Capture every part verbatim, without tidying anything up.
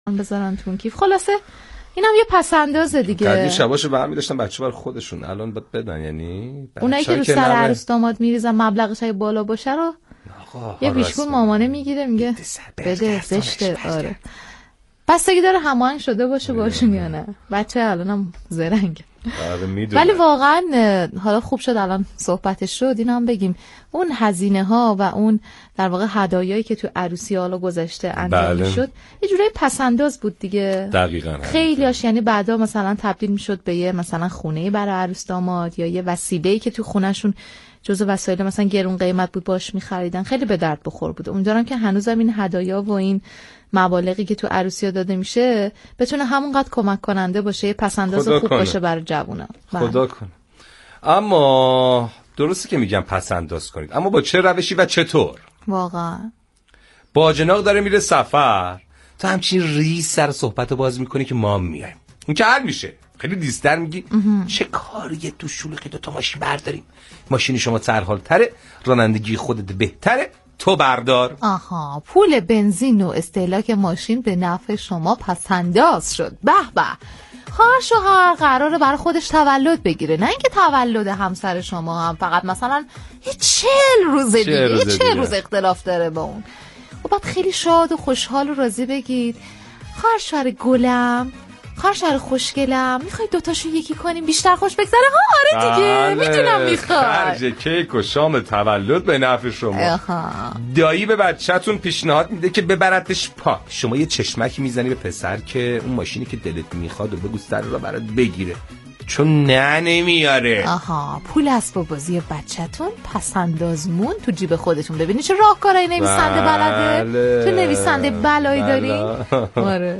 بذارن تو کیف. خلاصه اینم یه پسندازه دیگه. قدیم شباشو برمی داشتن بچه بر خودشون، الان باید بدن. یعنی اونایی که رو سر عروس داماد میریزن مبلغش اگه بالا باشه رو یه بیشکون مامانه میگیره میگه بده زشته. آره بستگی داره هماهنگ شده باشه باشون یا نه. بچه الانم زرنگ. ولی واقعا حالا خوب شد الان صحبتش شد. اینا هم بگیم اون هزینه ها و اون در واقع هدایایی که تو عروسی حالا گذشته انجام بله. شد یه جوری پسنداز بود دیگه. دقیقاً خیلیاش یعنی بعدا مثلا تبدیل میشد به یه مثلا خونه برای عروس داماد یا یه وسیله‌ای که تو خونهشون جزو وسایل مثلا گرون قیمت بود باش می‌خریدن. خیلی به درد بخور بود. امیدوارم که هنوزم این هدایا و این مبالغی که تو عروسی‌ها داده میشه بتونه همونقدر کمک کننده باشه، یه پسنداز خوب کنه. باشه برای جوونا. خدا کنه. اما درسته که میگم پسنداز کنید، اما با چه روشی و چطور؟ واقعا با جناق داره میره سفر، تو همچین ریز سر صحبتو باز میکنی که ما میایم. اون که حل میشه. خیلی دیستر میگی چه کاریه تو شلوغی دو تا ماشین برداریم، ماشین شما سرحال‌تره، رانندگی خودت بهتره، تو بردار. آها پول بنزین و استهلاک ماشین به نفع شما پسنداز شد. به به. خواهر شوهر قراره برای خودش تولد بگیره، نه اینکه تولد همسر شما هم فقط مثلا یه چهل روزه دیگه یه چهل روز اختلاف داره با اون. و بعد خیلی شاد و خوشحال و راضی بگید خواهر شوهر گلم، خواهر شوهر خوشگلم، میخوای دوتاشو یکی کنیم بیشتر خوش بگذره؟ ها آره دیگه میدونم میخوای. خرج کیک و شام تولد به نفع شما. دایی به بچه‌تون پیشنهاد میده که ببرتش پاک، شما یه چشمکی میزنی به پسر که اون ماشینی که دلت میخواد و بگو سر را برات بگیره، چون نه نمیاره. آها پول اسباب بازی بچه‌تون پسندازمون تو جیب خودتون. ببینید چه راهکارهای نویسنده بلده. بله. تو نویسنده بلایی بله. دارین. آره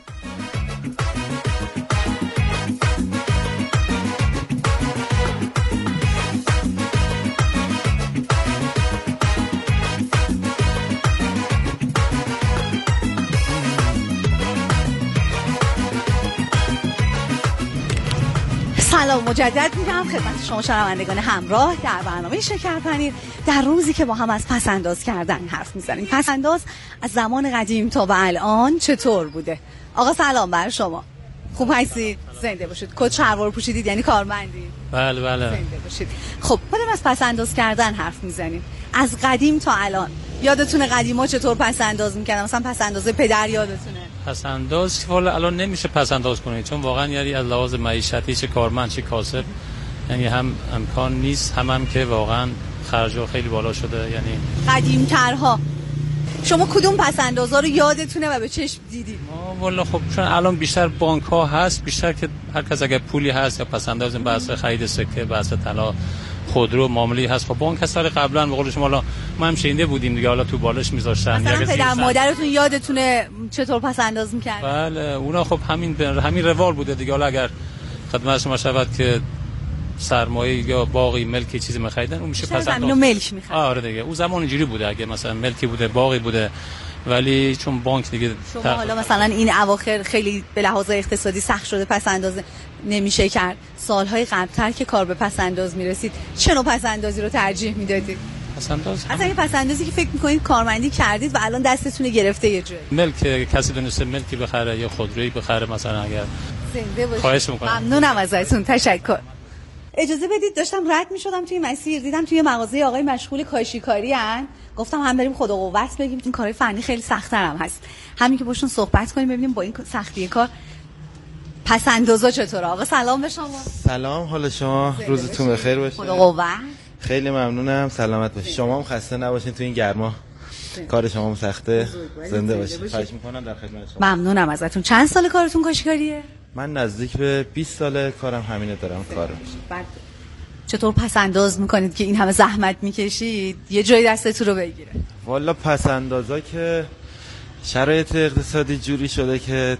سلام مجدد میگم خدمت شما شنوندگان همراه در برنامه شکرپنیر، در روزی که با هم از پسنداز کردن حرف میزنیم. پسنداز از زمان قدیم تا به الان چطور بوده؟ آقا سلام بر شما، خوب هستید؟ زنده باشید. کت شلوار پوشیدید یعنی کارمندید؟ بله بله زنده باشید. خب خودم از پسنداز کردن حرف میزنیم. از قدیم تا الان یادتونه قدیما چطور پسنداز میکردن؟ مثلا پسنداز پدر یادتونه؟ پسنداز والا الان نمیشه پسنداز کنید، چون واقعا یعنی از لحاظ معیشتی چه کارمند چه کاسب یعنی هم امکان نیست، هم هم که واقعا خرجا خیلی بالا شده. یعنی قدیم‌ترها شما کدوم پسندازا رو یادتونه و به چشم دیدید؟ ما والا خب چون الان بیشتر بانک ها هست، بیشتر که هر کس اگه پولی هست یا پسنداز بحث خرید سکه، بحث طلا، خودرو، معامله هست. خب بانک هست قبلا به قول شما حالا ما هم شنیده بودیم دیگه، حالا تو بالش میذاشتن. مثلا پدر مادرتون یادتونه چطور پسنداز می‌کردن؟ بله اونا خب همین همین روال بوده دیگه. حالا اگر خدمت شما شود که سرمایه یا باقی ملکی چیزی می‌خریدن اون میشه پسنداز. اینو ملک می‌خرید. آره دیگه اون زمان اینجوری بوده، اگه مثلا ملکی بوده باقی بوده، ولی چون بانک دیگه شما تق... حالا مثلا این اواخر خیلی به لحاظ اقتصادی سخت شده، پسنداز نمیشه کرد. سالهای قبل‌تر که کار به پسنداز میرسید چه نوع پسندازی رو ترجیح میدادید؟ پسنداز اصلا یه پسندازی که فکر میکنید کارمندی کردید و الان دستتون گرفته یه جایی، ملک کسی دونسته ملکی بخره یا خودرویی بخره مثلا، اگر زنده باشید. خواهش میکنم. ممنونم ازتون، تشکر. اجازه بدید داشتم رد میشدم توی مسیر، دیدم توی مغازه آقای مشغول کاشیکاری ان، گفتم هم بریم خدا قوت بگیم. این کارهای فنی خیلی سخت‌تر هم هست، همین که باشون صحبت کنیم ببینیم با این سختی کار پسندازا چطوره. آقا سلام به شما. سلام، حال شما روزتون بخیر باشه. خدا قوت. خیلی ممنونم، سلامت باشید. شما هم خسته نباشین تو این گرما، کار شما هم سخته. زنده باشید. خواهش می‌کنم، در خدمت شما. ممنونم ازتون. چند سال کارتون کاشیکاریه؟ من نزدیک به بیست ساله کارم همینه، دارم کار می‌کنم. چطور پسنداز میکنید که این همه زحمت میکشید یه جای دستتون رو بگیره؟ والا پسندازا که شرایط اقتصادی جوری شده که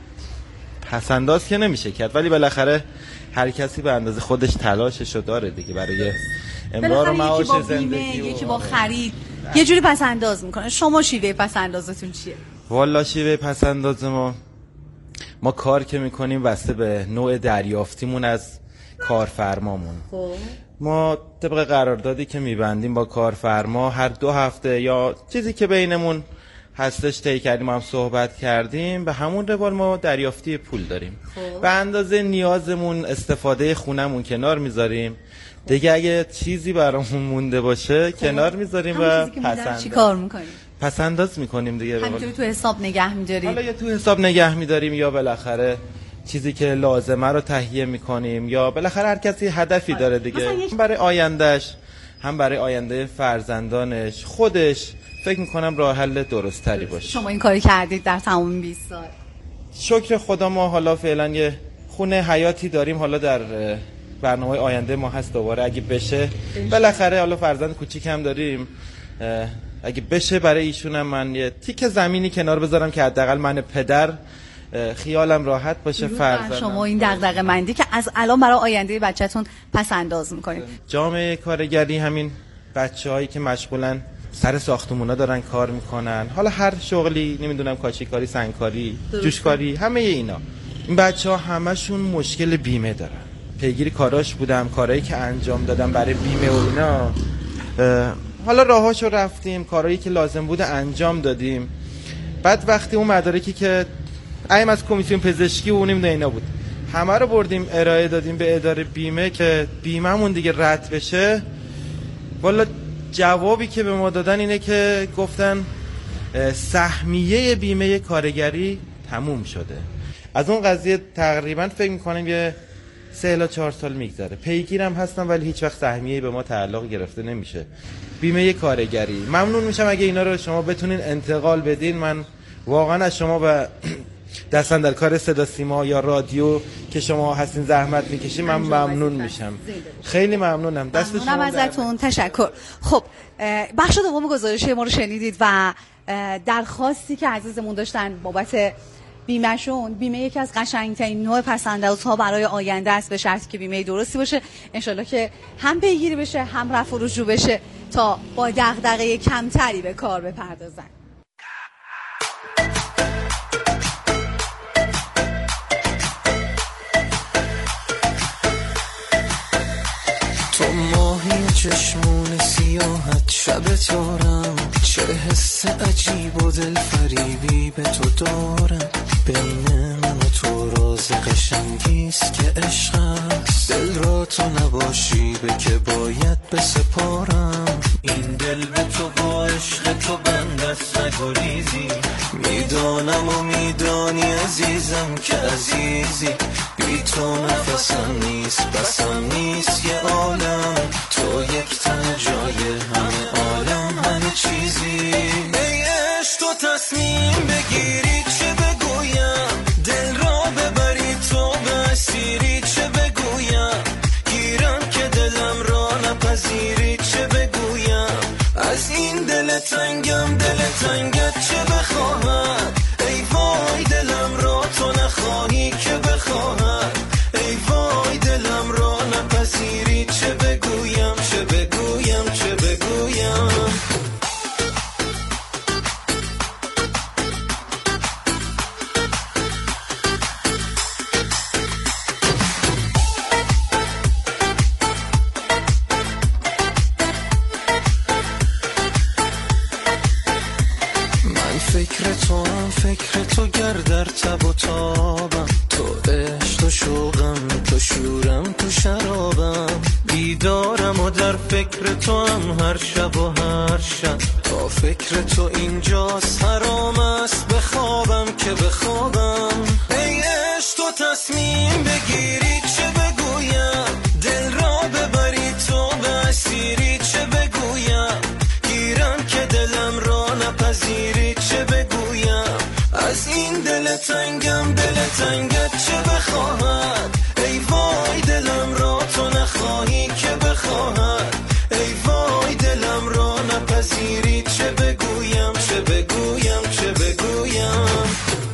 پسنداز که نمیشه کرد، ولی بالاخره هر کسی به اندازه خودش تلاششو داره دیگه برای امرار و معاش زندگی. و یکی با خرید یه جوری پسنداز میکنه. شما شیوه پسندازتون چیه؟ والا شیوه پسنداز ما ما کار که میکنیم بسته به نوع دریافتیمون از کارفرمامون. خب ما طبق قراردادی که میبندیم با کارفرما هر دو هفته یا چیزی که بینمون هستش طی کردیم، هم صحبت کردیم. به همون روال ما دریافتی پول داریم. خوب. به اندازه نیازمون استفاده خونمون کنار میذاریم. دیگه اگه چیزی برامون مونده باشه خوب. کنار میذاریم و پسنداز. چی کار میکنیم؟ پسنداز میکنیم دیگه. همینطوری تو حساب نگه میداریم. حالا یا تو حساب نگه میداریم یا بالاخره چیزی که لازمه رو تهیه میکنیم، یا بالاخره هر کسی هدفی داره دیگه، هم برای آیندهش هم برای آینده فرزندانش، خودش فکر میکنم راه حل درست تری باشه. شما این کاری کردید در تمام بیست سال؟ شکر خدا ما حالا فعلا یه خونه حیاتی داریم، حالا در برنامه آینده ما هست دوباره اگه بشه بالاخره، حالا فرزند کوچیک هم داریم، اگه بشه برای ایشونم من یه تیکه زمینی کنار بذارم که حداقل من پدر خیالم راحت باشه. فرزندم شما این دغدغه مندی که از الان برای آینده بچه‌تون پس انداز می‌کنید. جامعه کارگری همین بچه‌هایی که مشغولن سر ساختمونا دارن کار میکنن، حالا هر شغلی، نمیدونم کاشیکاری، سنگکاری، جوشکاری، همه اینا، این بچه‌ها همشون مشکل بیمه دارن. پیگیری کاراش بودم، کارهایی که انجام دادم برای بیمه و اینا، حالا راهاشو رفتیم، کارهایی که لازم بوده انجام دادیم. بعد وقتی اون مدارکی که ایم از کمیسیون پزشکی و اونیم اینا بود، همه رو بردیم ارائه دادیم به اداره بیمه که بیمه‌مون دیگه رد بشه. والا جوابی که به ما دادن اینه که گفتن سهمیه بیمه کارگری تموم شده. از اون قضیه تقریبا فکر می‌کنم یه سه الی چهار سال میگذره. پیگیرم هستم ولی هیچ وقت سهمیه‌ای به ما تعلق گرفته نمیشه. بیمه کارگری ممنون میشم اگه اینا رو شما بتونین انتقال بدین. من واقعا از شما و دستن در کار صدا سیما یا رادیو که شما هستین زحمت میکشین من ممنون میشم. خیلی ممنونم. دست شما ازتون تشکر. خب بخش دوم گزارش ما رو شنیدید و درخواستی که عزیزمون داشتن بابت بیمهشون. بیمه یکی از قشنگترین نوع پسندازها برای آینده است، به شرطی که بیمه درستی باشه. انشالله که هم پیگیری بشه هم رفع و رجوع بشه تا با دغدغه کمتری به کار بپردازن. تو ماهی چشمون سیاحت شب تارم، چه حس عجیب و دل فریبی به تو دارم. بین من و تو راز قشنگیست که عشق است، دل را تو نباشی به که باید بسپارم. این دل به تو با عشق تو بندست نگریزی، میدانم و میدانی عزیزم که عزیزی. بی تو نفسم نیست بسم نیست یه عالم، تو یک تن جای همه عالم همه چیزی. ای عشق تو تصمیم بگیری چه بگویم، دل را ببری تو به اسیری چه بگویم. گیرم که دلم را نپذیری چه بگویم. از این دل تنگم دل تنگت چه بخواهد. ای وای دلم را تو نخواهی که بخواهد. ای وای دلم را نپذیری چه بگویم چه بگویم چه بگویم. فکر تو هم فکر تو گردر تب و تابم، تو عشق تو شوقم تو شورم تو شرابم. بیدارم و در فکر تو هم هر شب و هر شب، تا فکر تو اینجاست حرام است بخوابم که بخوابم. ای عشق تو تصمیم بگیری چه بگویم، دل را ببری تو به اسیری چه بگویم. گیرم که دلم را نپذیری چه بگویم. از این دل تنگم دل تنگت چه بخواهد. ای وای دلم را تو نخواهی که بخواهد. ای وای دلم را نپذیری چه بگویم چه بگویم چه بگویم.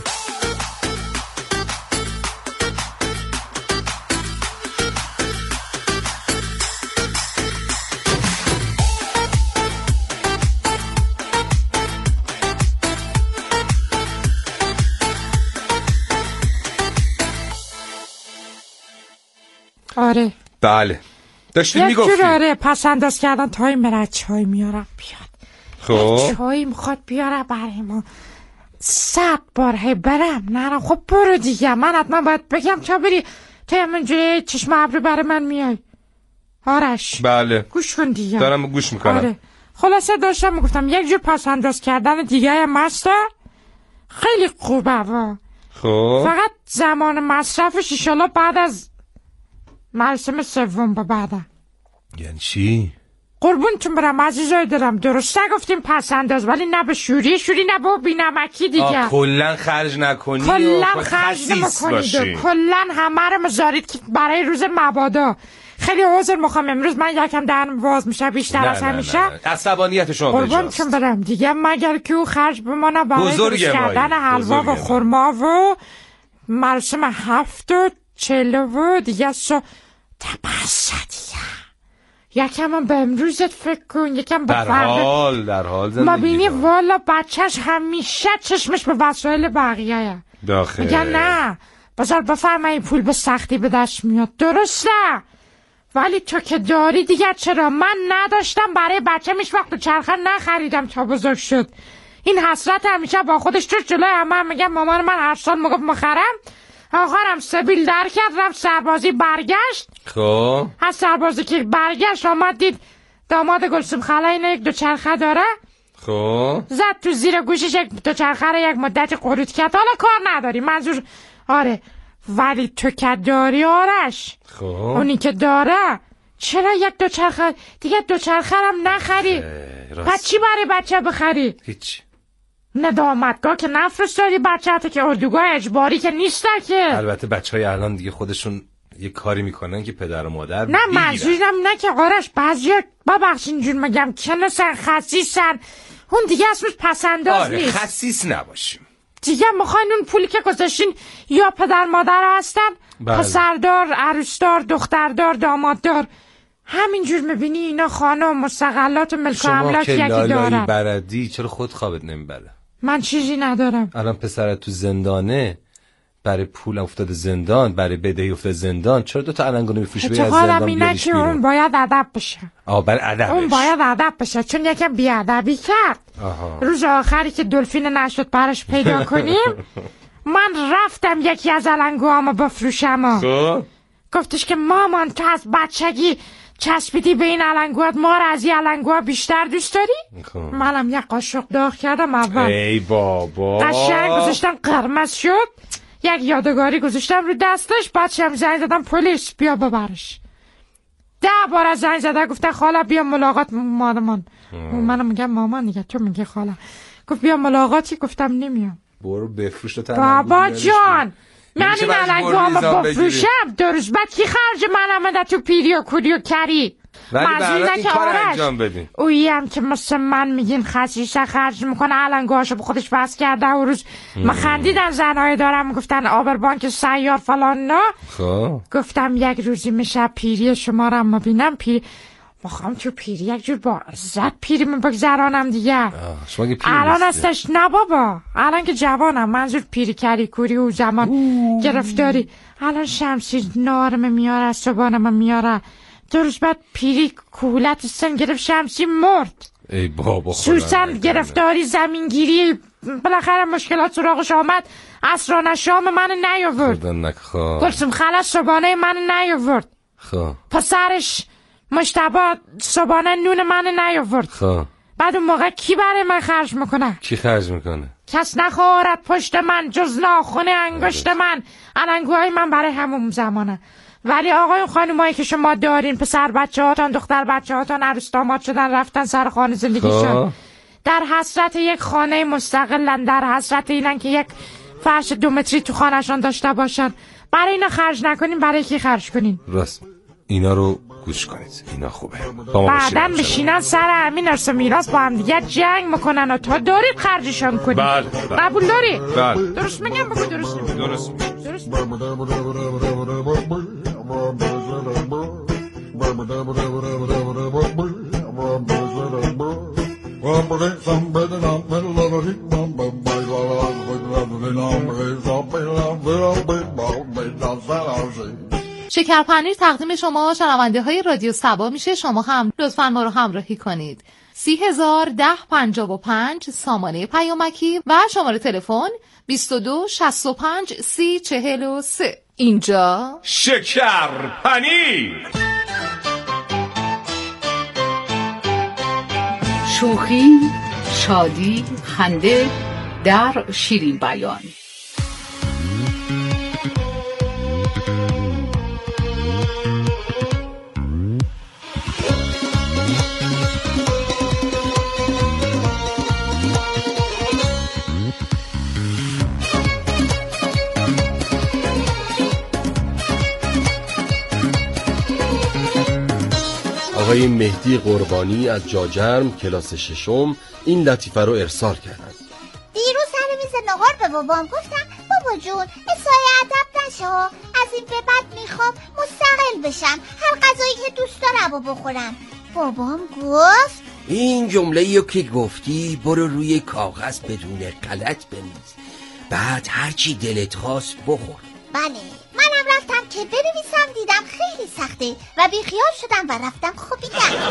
آره بله داشتیم میگفتیم یک جور آره پس انداز کردن تایم برای چای میارم بیاد خب چایی میخواد بیاره برای ما صد بار هی برم نرم. خب برو دیگه، من حتما باید بگم تا بری تو همینجوری چشم ابرو برای من میای. آرش بله گوش کن دیگه، دارم گوش میکنم. آره. خلاصه داشتم میگفتم یک جور پس انداز کردن دیگه مستر خیلی خوبه و خب فقط زمان مصرفش ایشالا بعد از مراسم سوم با بعدم. یعنی چی؟ قربونتون برم عزیزای دلم، درست نگفتیم پس انداز، ولی نه به شوری شوری نه به بینمکی دیگه. کلن خرج نکنی کلن خرج نکنید، کلن همه رو مزارید که برای روز مبادا. خیلی عذر میخوام امروز من یکم دهنم باز میشه بیشتر از همیشه. عصبانیت شما بجاست. قربونتون برم دیگه، مگر که او خرج بمانه برای درست کردن حلوا و خرما و مراسم هفت و چلو و دیگه سو تبسه دیگه. یکم هم به امروزت فکر کن، یکم به در حال در حال زندگی. ما بینی والا بچهش همیشه چشمش به وسایل بقیه داخل. میگن نه بذار بفرمایی پول به سختی به دست میاد، درسته؟ ولی تو که داری دیگه چرا؟ من نداشتم برای بچه میش وقت چرخه نخریدم تا بزرگ شد. این حسرت همیشه با خودش تو جلوی همه هم میگم مامان من هر سال میگفت مخرم. آخرم سبیل در کرد رفت سربازی برگشت. خب از سربازی که برگشت آمد دید داماد گلسوم خاله اینه یک دو چرخه داره. خب زد تو زیر گوشش یک دو چرخه رو یک مدتی قروت کرد. حالا کار نداری منظور. آره ولی تو که داری آرش. خب اونی که داره چرا یک دو چرخه دیگه دو چرخه هم نخری؟ پس چی برای بچه بخری؟ هیچ. ندامتگاه که نفرستادی بچه حتی که اردوگاه اجباری که نیسته که. البته بچه های الان دیگه خودشون یه کاری میکنن که پدر و مادر نه منظورم نه که آرش بعضی ببخش اینجور مگم کنسن خسیسن اون دیگه اسمش پسنداز آره نیست. خسیس نباشیم دیگه میخواین اون پولی که گذاشتین یا پدر مادر هستن بله. پسردار عروسدار دختردار داماددار همینجور میبینی اینا خانه و مستقلات و ملک و املاک یکی دارن. شما که لالایی بردی چرا خود خوابت نمیبره؟ من چیزی ندارم. الان پسرت تو زندانه برای پول افتاده زندان، برای بدهی افتاده زندان، چرا دو تا علنگونو میفروشی از زندان بیاریش بیرون؟ اون باید ادب بشه. آه برای ادبش. اون باید ادب بشه چون یکم بیادبی کرد. آها. روز آخری که دلفین نشد براش پیدا کنیم من رفتم یکی از علنگوامو بفروشم. خب گفتش که مامان تو از بچگی چسبیدی به این علنگوات، ما رو از این علنگوها بیشتر دوست داری؟ خب. منم یک قاشق داغ کردم اول. ای بابا قشنگ گذاشتم قرمز شد، یک یادگاری گذاشتم رو دستش. بچه‌م زنگ زدم پلیس بیا ببرش. ده بار از زنگ زدم گفتن خاله بیا ملاقات مامان. منم میگم مامان دیگه تو میگی خاله. گفت بیا ملاقاتی، گفتم نمیام. برو بفروش تو بابا جان من این علنگوامو بفروشم دو روز بعد کی خرج من آمده تو پیری و کوری و کری؟ ولی برات این کار انجام بدین. اویی هم که مثل من میگین خسیسه خرج میکنه علنگوهاشو به خودش بس کرده. و روز ما خندیدن زنهای دارم میگفتن آبربانک سیار فلان نه. خب گفتم یک روزی میشه پیری شما رو هم ببینم. پیری مخوام تو پیری یک جور با عزت پیری من بگذرانم دیگه. الان هستش نه بابا، الان که جوانم، منظور پیری کری کوری و زمان اوه. گرفتاری. الان شمشیر نارم میاره صبحانم میاره. دو روز بعد پیری کولت سن گرفت شمسی مرد. ای بابا سوسن گرفتاری زمینگیری بالاخره مشکلات سراغش آمد. اسرانه شام من نیاورد. گلسوم خاله صبحانه من نیاورد. خب پسرش مشتبه صبحانه نون من نیاورد. خب بعد اون موقع کی برای من خرج میکنه؟ کی خرج میکنه؟ کس نخورد پشت من جز ناخونه انگشت من. علنگوهای من برای همون زمانه. ولی آقای خانمایی که شما دارین پسر بچه هاتان دختر بچه هاتان عروس داماد شدن رفتن سر خانه زندگیشون، در حسرت یک خانه مستقلن، در حسرت اینن که یک فرش دو متری تو خانهشان داشته باشن. برای اینا خرج نکنین برای کی خرج کنین؟ راست اینا رو گوش کنید، اینا خوبه. بعدن بشینن سر همین ارث و میراث با هم دیگه جنگ میکنن و تا دارید خرجشان کنید. بله قبول داری؟ بله. درست میگم بگو درست میگم. درست شکرپنیر تقدیم شما شنونده های رادیو صبا میشه. شما هم لطفاً ما رو همراهی کنید. سی هزار ده پنجاه و پنج سامانه پیامکی و شماره تلفن بیست و دو شصت و پنج سی چهل و سه. اینجا شکر پنیر. شوخی، شادی، خنده در شیرین بیان. آقای مهدی قربانی از جاجرم کلاس ششم این لطیفه رو ارسال کردن. دیروز سر میز نهار به بابام گفتم بابا جون اسای ادب نشه ها، از این به بعد میخوام مستقل بشم، هر غذایی که دوست دارم رو بخورم. بابام گفت این جمله رو که گفتی برو روی کاغذ بدون غلط بنویس، بعد هرچی دلت خواست بخور. بله، منم رفتم که بنویسم، دیدم خیلی سخته و بیخیال شدم و رفتم خوابیدم.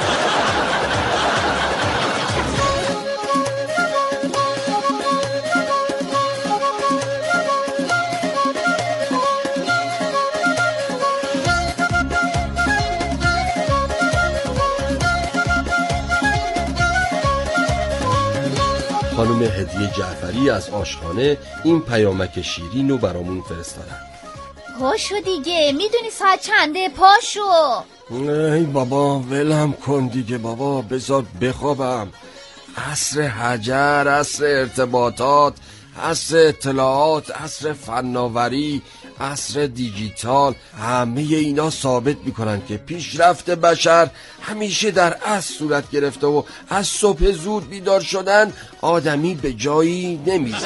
خانم هدیه جعفری از آشخانه این پیامک شیرین رو برامون فرستادن. پاشو دیگه، میدونی ساعت چنده؟ پاشو. ای بابا ولم کن دیگه بابا، بذار بخوابم. عصر حجر، عصر ارتباطات، عصر اطلاعات، عصر فناوری، عصر دیجیتال، همه اینا ثابت میکنن که پیشرفت بشر همیشه در عصر صورت گرفته و از صبح زود بیدار شدن آدمی به جایی نمیزه.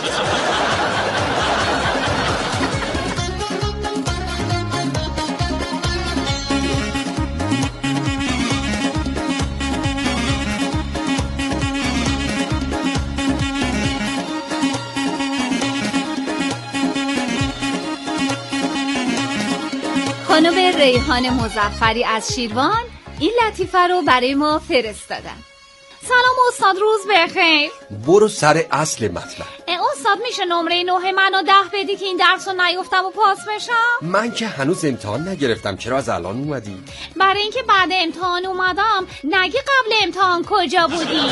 خانم ریحان مظفری از شیروان این لطیفه رو برای ما فرستادن. سلام استاد، روز بخیر. برو سر اصل مطلب. استاد میشه نمره نه منو ده بدی که این درس رو نیفتم و پاس بشم؟ من که هنوز امتحان نگرفتم، چرا از الان اومدی؟ برای اینکه بعد امتحان اومدم نگی قبل امتحان کجا بودی؟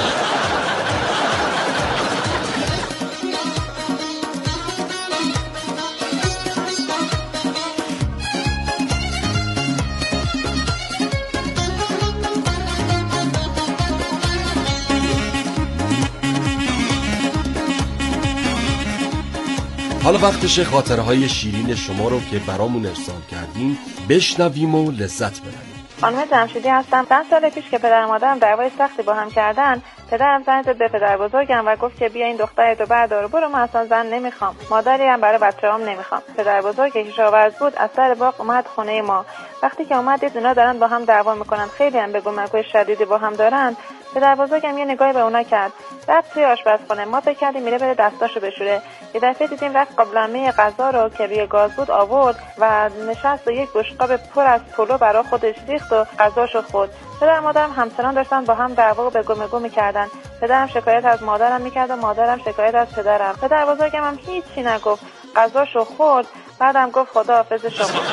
حالا وقتش خاطره های شیرین شما رو که برامون ارسال کردین بشنویم و لذت ببریم. خانم جمشیدی هستم. چند سال پیش که پدر مادرم دعوای سختی با هم کردن، پدرم زنگ زد به پدر بزرگم و گفت که بیا این دخترتو بردار برو، من اصلا زن نمیخوام، مادری هم برای بچه‌هام نمیخوام. پدر بزرگ که کشاورز بود از سر باغ اومد خونه ما. وقتی که اومد دید اونا دارن با هم دعوا میکنن، خیلی هم بگو مگوی شدیدی با هم دارن. پدر بزرگم یه نگاهی به اونا کرد، رفت توی آشپزخونه. ما فکر کردیم میره بره دستاشو بشوره، یه دفعه دیدیم رفت قابلمه غذا رو که روی گاز بود آورد و نشست و یک بشقاب پر از پلو برای خودش ریخت و غذاشو خورد. پدر مادرم همچنان داشتن با هم دعوا و بگو مگو میکردن. پدرم شکایت از مادرم میکرد و مادرم شکایت از پدرم. پدر بزرگم هم هیچی نگفت، غذاشو خورد. بعدم گفت خداحافظ شما.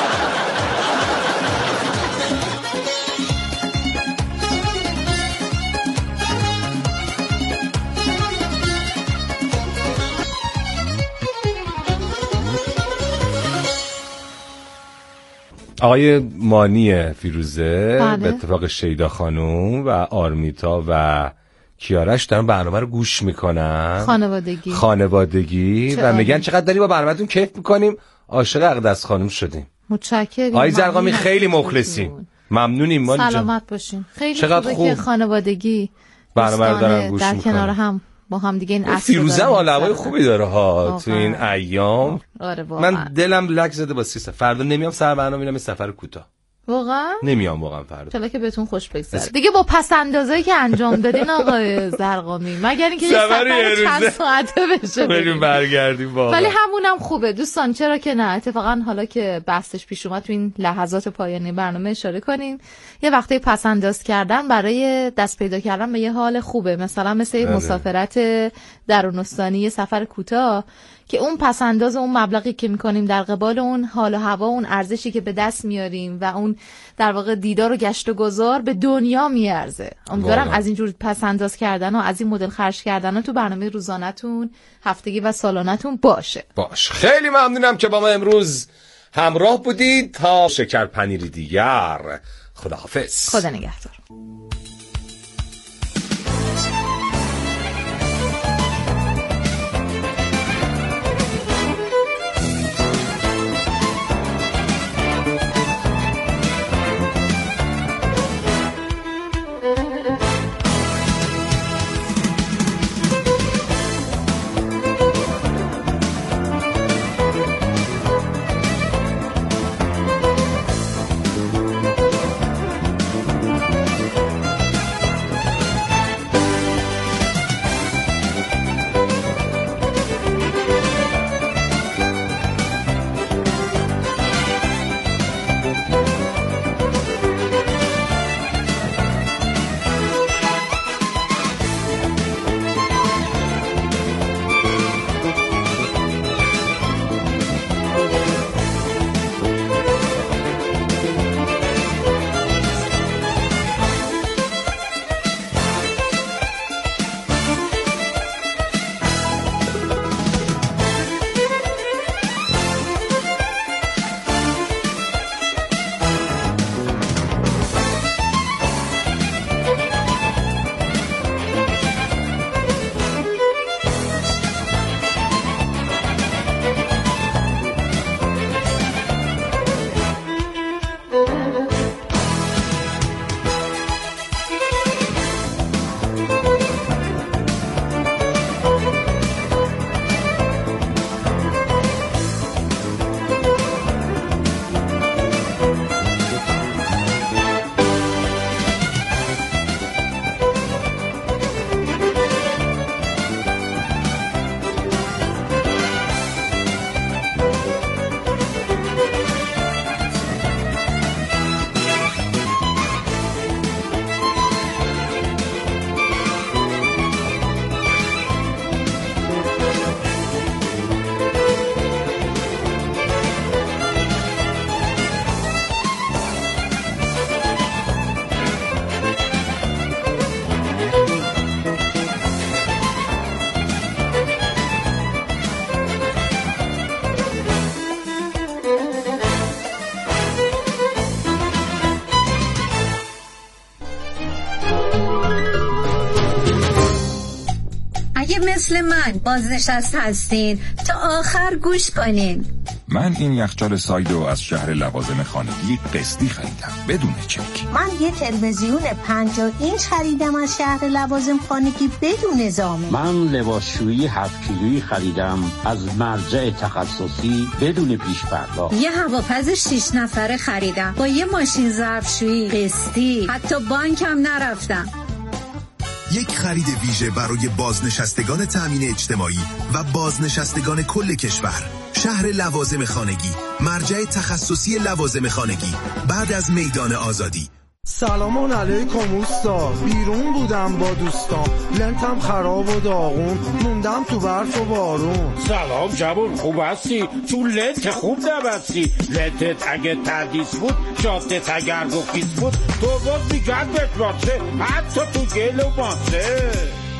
آقای مانی فیروزه بله. به اتفاق شیدا خانوم و آرمیتا و کیارش دارن برنامه رو گوش میکنن، خانوادگی خانوادگی و میگن چقدر داری با برنامه‌تون کیف میکنیم، عاشق اقدس خانوم شدیم. متشکرم. آقای زرقامی خیلی مخلصیم، ممنونیم مانی جان. سلامت باشین. خیلی چقدر خوبه خوب. که خانوادگی برنامه رو دارن گوش در میکنن. کنار هم با هم دیگه این اصل فیروزه هم حالوای خوبی داره ها تو این ایام. آره واقعا. من دلم لک زده با سیسه. فردا نمیام سر برنامه، میرم سفر کوتاه. واقعا نمیام واقعا فردا. چلا که بهتون خوش بگذره دیگه با پس اندازایی که انجام دادین آقای زرقامی، مگر اینکه یه سفر چند ساعته بشه بریم برگردیم واقعا. ولی همونم خوبه دوستان، چرا که نه. اتفاقا حالا که بحثش پیش اومد تو این لحظات پایانی برنامه اشاره کنیم، یه وقتی پس انداز کردن برای دست پیدا کردن به یه حال خوبه، مثلا مثل مسافرت درون استانی، یه سفر کوتاه که اون پس انداز اون مبلغی که میکنیم در قبال اون حال و هوا، اون ارزشی که به دست میاریم و اون در واقع دیدار و گشت و گذار به دنیا میارزه. امیدوارم از اینجور پس انداز کردن و از این مدل خرج کردن تو برنامه روزانه‌تون، هفتگی و سالانه‌تون باشه. باش. خیلی ممنونم که با ما امروز همراه بودید. تا شکر پنیری دیگر، خداحافظ. خدا نگهدار. مثل من بازنشسته هستین تا آخر گوش کنین. من این یخچال سایدو از شهر لوازم خانگی قسطی خریدم بدون چک. من یه تلویزیون پنجاه اینچ خریدم از شهر لوازم خانگی بدون زامن. من لباسشویی هفت کیلویی خریدم از مرجع تخصصی بدون پیش پرداخت. یه هواپز شش نفره خریدم با یه ماشین ظرفشویی قسطی، حتی بانکم نرفتم. یک خرید ویژه برای بازنشستگان تامین اجتماعی و بازنشستگان کل کشور. شهر لوازم خانگی، مرجع تخصصی لوازم خانگی، بعد از میدان آزادی. سلام علیکم اوستا، بیرون بودم با دوستان، لنتم خراب و داغون، موندم تو برف و بارون. سلام جوون، خوب هستی؟ تو لنت خوب نبستی. لنتت اگه تردیس بود، جادت اگر گفیز بود، تو باز میگرد بتراته، حتی تو گل و ماسه.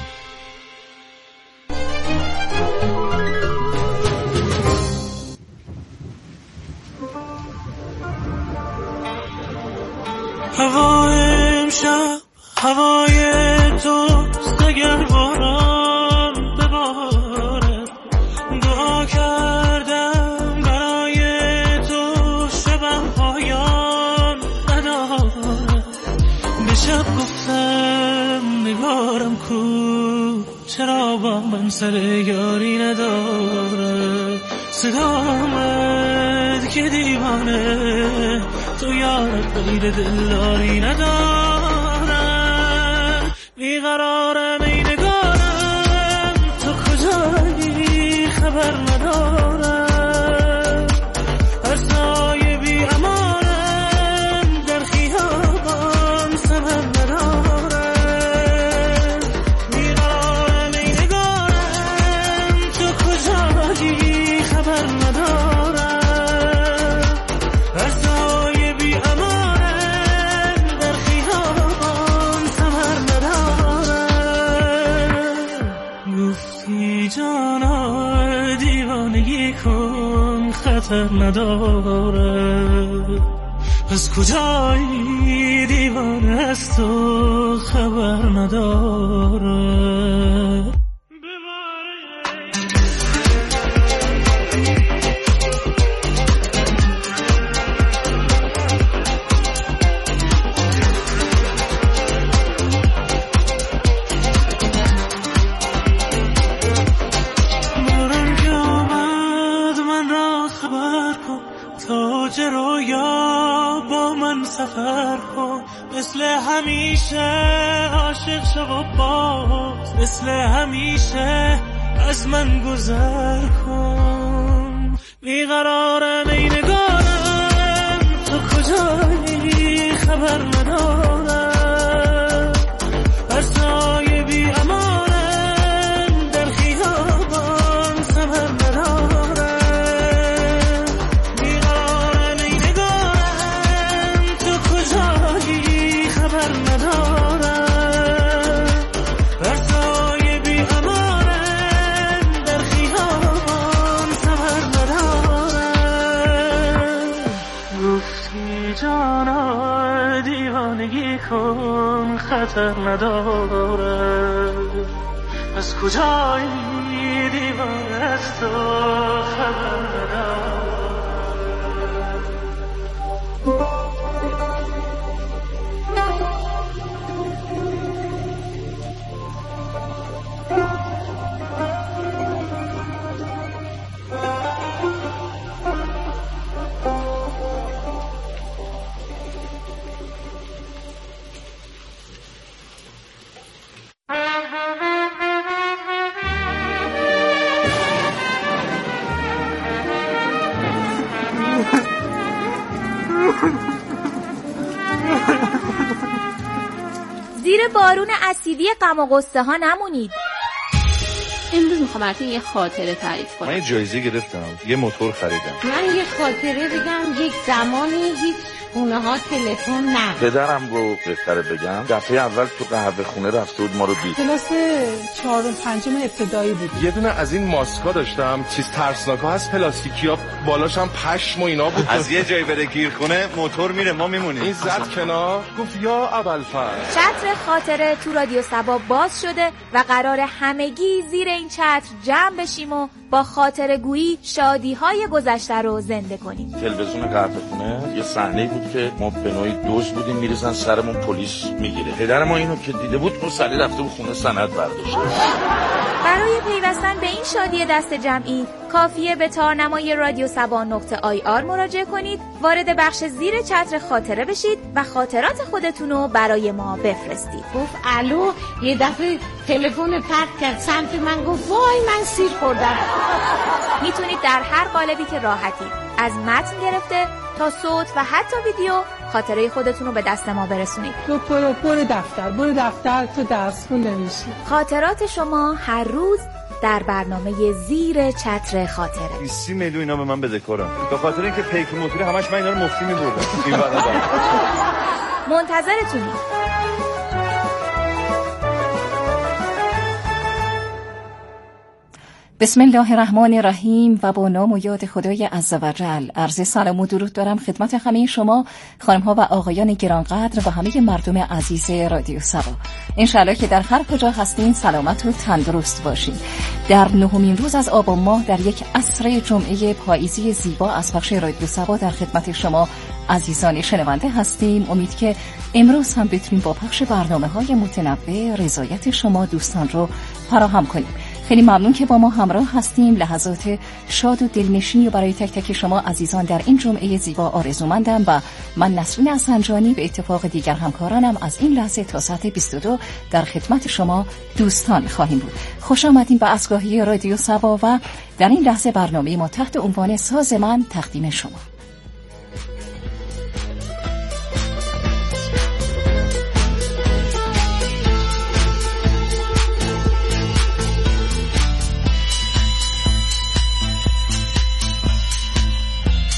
هوای امشب هوای توست، اگر باران بباره. دعا کردم برای تو شبم پایان نداره. به شب گفتم نگارم کو، چرا با من سر یاری نداره. صدا آمد که دیوانه تو تو یارت غیر دلداری ندارم، بیقرارم ای نگارم، تو کجایی خبر ندارم، هر سایه بی امانم در خیابان سمر ندارم، بیقرارم ای نگارم، تو کجایی خبر ندارم، هر سایه بی امانم در خیابان سمر ندارم. گفتی جانا دیوانگی کن خطر نداره، از کجایی دیوانه است و خبر نداره. سفر کن مثل همیشه، عاشق شو و باز مثل همیشه از من گذر کن، بیقرارم ای نگارم، تو کجایی خبر ندارم، هر سایه بی امانم در خیابان سمر ندارم، کن خطر نداره، از کجایی دیوانه است و خبر نداره. زیر بارون اسیدی غم و غصه ها نمونید. امروز میخوام براتون یه خاطره تعریف کنم. من یه جایزه گرفتم، یه موتور خریدم. من یه خاطره بگم. یک زمانی هیچ خونه ها تلفن نه. پدرم رو بهتره بگم دفعه اول تو قهوه خونه رفته بود ما رو دید. کلاس چهارم پنجم ابتدایی بود. یه دونه از این ماسکا داشتم، چیز ترسناکا هست پلاستیکیا، بالاش هم پشم و اینا بود. از یه جای بره گیرخونه موتور میره ما میمونیم. این زد کنار گفت یا ابوالفضل. چتر خاطره تو رادیو صبا باز شده و قرار همگی زیر این چتر جمع بشیم و با خاطره گویی شادی های گذشته رو زنده کنیم. تلویزیون قهوه خونه یه صحنه بود که ما به نوعی دوست بودیم میریزن سرمون پلیس میگیره. پدر ما اینو که دیده بود مسلی رفته بود خونه سند برداشته. برای پیوستن به این شادی دست جمعی کافیه به تارنمای رادیو صبا نقطه آی آر مراجعه کنید، وارد بخش زیر چتر خاطره بشید و خاطرات خودتون رو برای ما بفرستید. گفت الو، یه دفعه تلفن پرت کرد سمت من، گفت وای من سیر خوردم. میتونید در هر قالبی که راحتید از متن گرفته تا صوت و حتی ویدیو خاطره خودتون رو به دست ما برسونید. تو برو برو دفتر برو دفتر تو درس خون نمیشی. خاطرات شما هر روز در برنامه زیر چتر خاطره. بیست میلیون اینا به من بدهکارم به خاطر اینکه پیک موتوری همش من اینا رو مفتی می‌بردم. این بعدا منتظرتونیم. بسم الله الرحمن الرحیم و با نام و یاد خدای عزوجل. عرض سلام و درود دارم خدمت همه شما خانم ها و آقایان گرانقدر و همه مردم عزیز رادیو صبا. انشالله که در هر کجا هستین سلامت و تندرست باشین. در نهمین روز از آبان ماه در یک عصر جمعه پاییزی زیبا از پخش رادیو صبا در خدمت شما عزیزان شنونده هستیم. امید که امروز هم بتونیم با پخش برنامه‌های متنوع رضایت شما دوستان رو فراهم کنیم. خیلی ممنون که با ما همراه هستیم. لحظات شاد و دلنشینی و برای تک تک شما عزیزان در این جمعه زیبا آرزومندم و من نسرین احسنجانی به اتفاق دیگر همکارانم از این لحظه تا ساعت بیست و دو در خدمت شما دوستان خواهیم بود. خوش آمدین به اسگاهی رادیو سبا و در این لحظه برنامه ما تحت عنوان ساز من تقدیم شما.